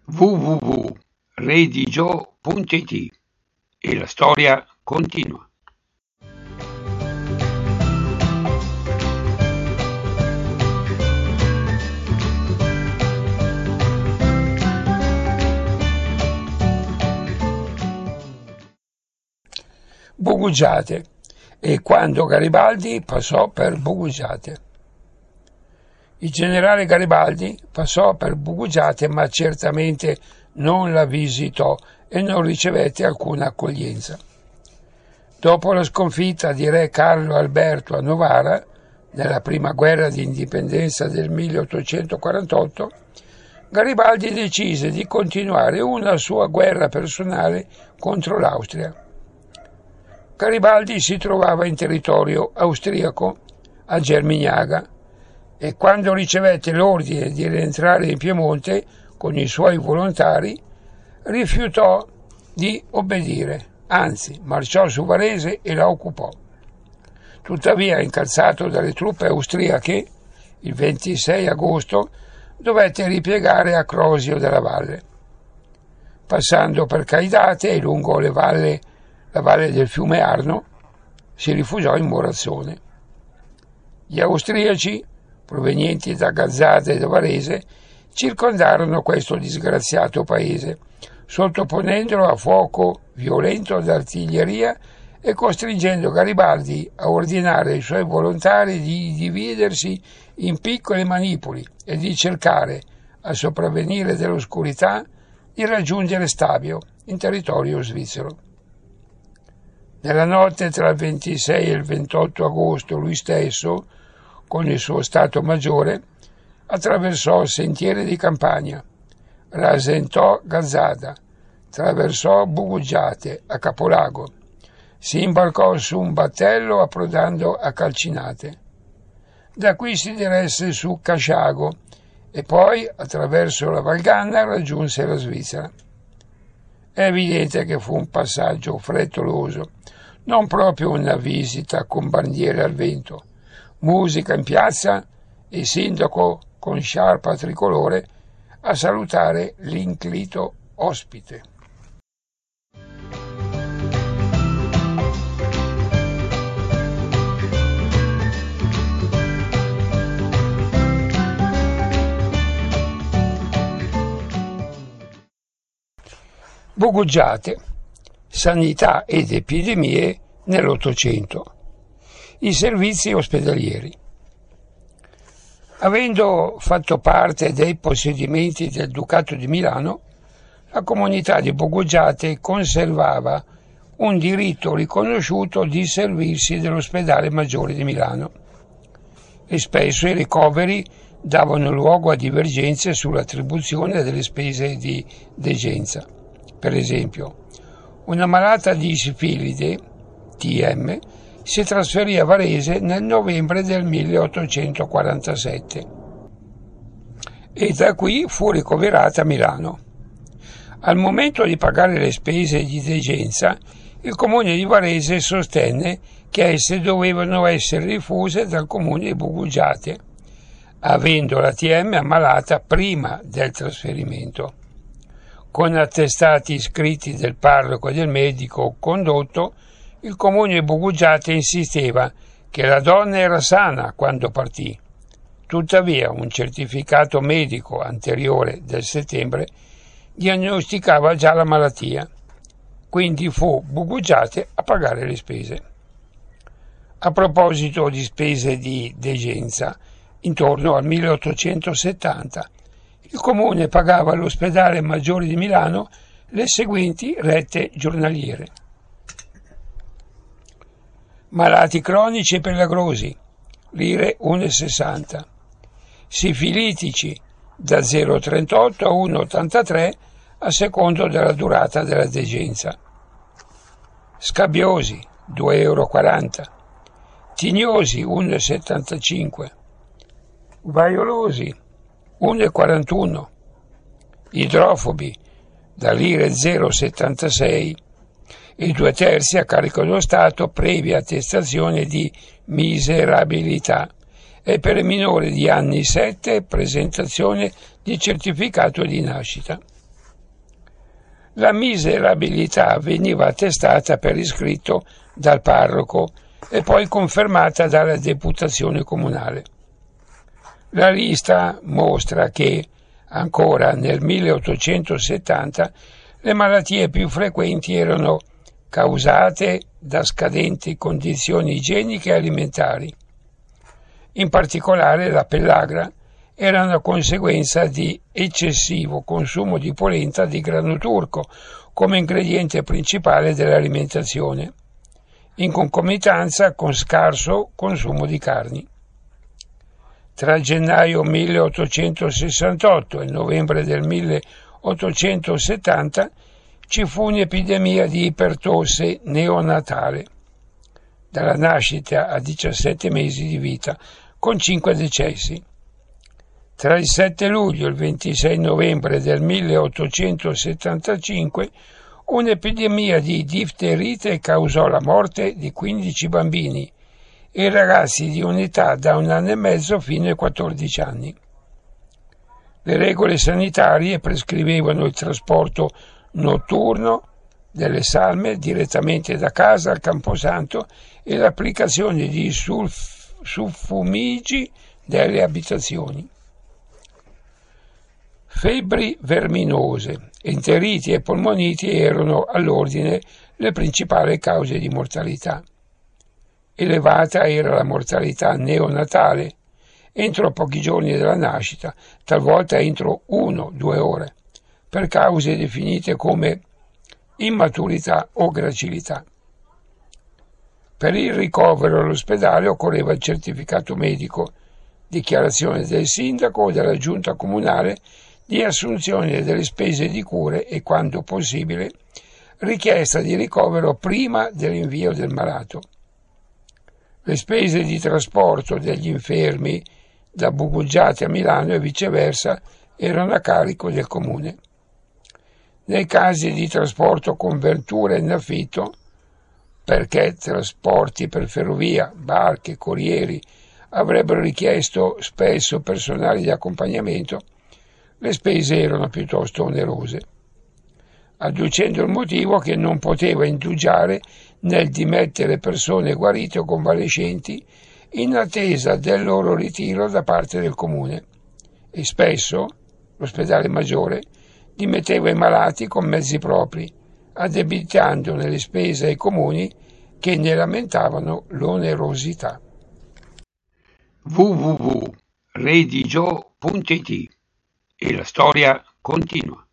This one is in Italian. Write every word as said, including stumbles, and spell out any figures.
w w w punto redigio punto it e la storia continua. Bugugiate e quando Garibaldi passò per Bugugiate. Il generale Garibaldi passò per Bugugiate, ma certamente non la visitò e non ricevette alcuna accoglienza. Dopo la sconfitta di re Carlo Alberto a Novara, nella prima guerra di indipendenza del milleottocentoquarantotto, Garibaldi decise di continuare una sua guerra personale contro l'Austria. Garibaldi si trovava in territorio austriaco, a Germignaga, e quando ricevette l'ordine di rientrare in Piemonte con i suoi volontari, rifiutò di obbedire, anzi marciò su Varese e la occupò. Tuttavia, incalzato dalle truppe austriache, il ventisei agosto dovette ripiegare a Crosio della Valle. Passando per Caidate e lungo le valle, la valle del fiume Arno, si rifugiò in Morazzone. Gli austriaci, provenienti da Gazzada e da Varese, circondarono questo disgraziato paese, sottoponendolo a fuoco violento d'artiglieria e costringendo Garibaldi a ordinare ai suoi volontari di dividersi in piccole manipoli e di cercare, al sopravvenire dell'oscurità, di raggiungere Stabio, in territorio svizzero. Nella notte tra il ventisei e il ventotto agosto lui stesso, con il suo Stato Maggiore, attraversò sentieri di campagna, rasentò Gazzada, attraversò Bugugiate a Capolago, si imbarcò su un battello approdando a Calcinate. Da qui si diresse su Casciago e poi, attraverso la Valganna, raggiunse la Svizzera. È evidente che fu un passaggio frettoloso, non proprio una visita con bandiere al vento, musica in piazza e sindaco con sciarpa tricolore a salutare l'inclito ospite. Bugugiate, sanità ed epidemie nell'Ottocento. I servizi ospedalieri. Avendo fatto parte dei possedimenti del Ducato di Milano, la comunità di Bugugiate conservava un diritto riconosciuto di servirsi dell'ospedale maggiore di Milano e spesso i ricoveri davano luogo a divergenze sull'attribuzione delle spese di degenza. Per esempio, una malata di sifilide, T M, si trasferì a Varese nel novembre del milleottocentoquarantasette e da qui fu ricoverata a Milano. Al momento di pagare le spese di degenza, il comune di Varese sostenne che esse dovevano essere rifuse dal comune di Bugugiate, avendo la T M ammalata prima del trasferimento. Con attestati scritti del parroco e del medico condotto, il comune di Bugugiate insisteva che la donna era sana quando partì. Tuttavia, un certificato medico anteriore del settembre diagnosticava già la malattia, quindi fu Bugugiate a pagare le spese. A proposito di spese di degenza, intorno al milleottocentosettanta, il comune pagava all'ospedale maggiore di Milano le seguenti rette giornaliere. Malati cronici e pelagrosi, lire uno virgola sessanta. Sifilitici, da zero virgola trentotto a uno virgola ottantatré a secondo della durata della degenza. Scabbiosi, due virgola quaranta euro. Tignosi, uno virgola settantacinque. Vaiolosi, uno virgola quarantuno. Idrofobi, da lire zero virgola settantasei. I due terzi a carico dello Stato previa attestazione di miserabilità e per i minori di anni sette presentazione di certificato di nascita. La miserabilità veniva attestata per iscritto dal parroco e poi confermata dalla deputazione comunale. La lista mostra che, ancora nel milleottocentosettanta, le malattie più frequenti erano causate da scadenti condizioni igieniche e alimentari. In particolare la pellagra era una conseguenza di eccessivo consumo di polenta di grano turco come ingrediente principale dell'alimentazione, in concomitanza con scarso consumo di carni. Tra gennaio milleottocentosessantotto e novembre del milleottocentosettanta ci fu un'epidemia di ipertosse neonatale, dalla nascita a diciassette mesi di vita, con cinque decessi. Tra il sette luglio e il ventisei novembre del milleottocentosettantacinque un'epidemia di difterite causò la morte di quindici bambini e ragazzi di un'età da un anno e mezzo fino ai quattordici anni. Le regole sanitarie prescrivevano il trasporto notturno delle salme direttamente da casa al camposanto e l'applicazione di sulf- suffumigi delle abitazioni. Febbri verminose, enteriti e polmoniti erano all'ordine le principali cause di mortalità. Elevata era la mortalità neonatale, entro pochi giorni dalla nascita, talvolta entro uno o due ore, per cause definite come immaturità o gracilità. Per il ricovero all'ospedale occorreva il certificato medico, dichiarazione del sindaco o della giunta comunale di assunzione delle spese di cure e, quando possibile, richiesta di ricovero prima dell'invio del malato. Le spese di trasporto degli infermi da Buguggiate a Milano e viceversa erano a carico del comune. Nei casi di trasporto con vetture in affitto, perché trasporti per ferrovia, barche, corrieri avrebbero richiesto spesso personale di accompagnamento, le spese erano piuttosto onerose, adducendo il motivo che non poteva indugiare nel dimettere persone guarite o convalescenti in attesa del loro ritiro da parte del comune, e spesso l'ospedale maggiore dimetteva i malati con mezzi propri, addebitandone le spese ai comuni che ne lamentavano l'onerosità. w w w punto redigio punto it e la storia continua.